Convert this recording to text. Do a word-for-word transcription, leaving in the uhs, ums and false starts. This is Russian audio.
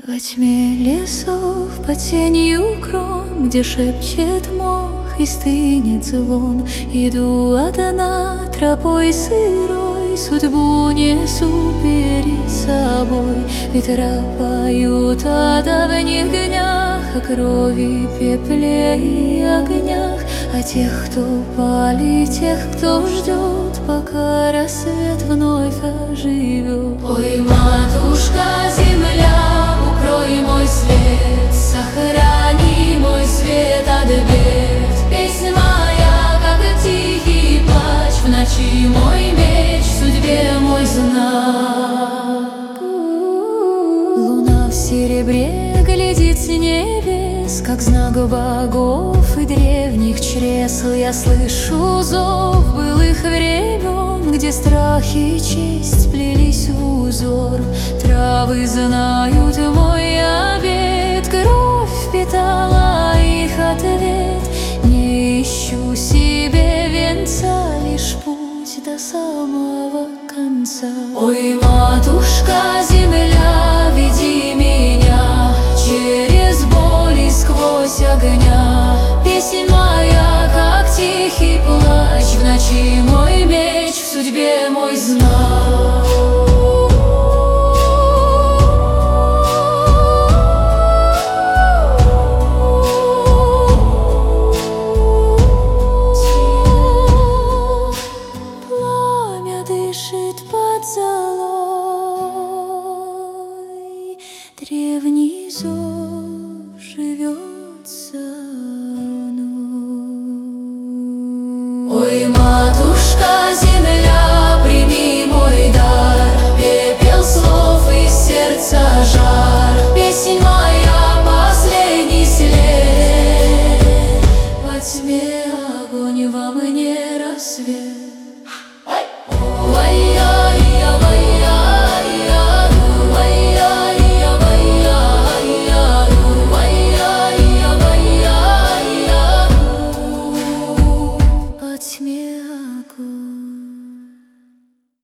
Во тьме лесов, под тенью крон, где шепчет мох и стынет звон, иду одна тропой сырой, судьбу несу перед собой. Ветра поют о давних днях, о крови, пепле и огнях, о тех, кто пали, тех, кто ждет, пока рассвет вновь оживет. Ой, матушка земля, укрой мой свет, сохрани мой свет от бед. Песнь моя, как тихий плач, в ночи мой меч, в судьбе мой знак. Луна в серебре глядит с небес, как знак богов и древних чресл. Я слышу зов былых времен, где страх и честь сплелись в узор. Травы знают мой обет, кровь впитала их ответ. Не ищу себе венца, лишь путь до самого конца. Ой, матушка земля, веди меня через боль и сквозь огня. Песнь моя, как тихий плач, в ночи мой меч, в судьбе мой знак. Пламя дышит под золой, древний зов живет со мной. Ой, матушка земля, прими мой дар, пепел слов из сердца жар. Песнь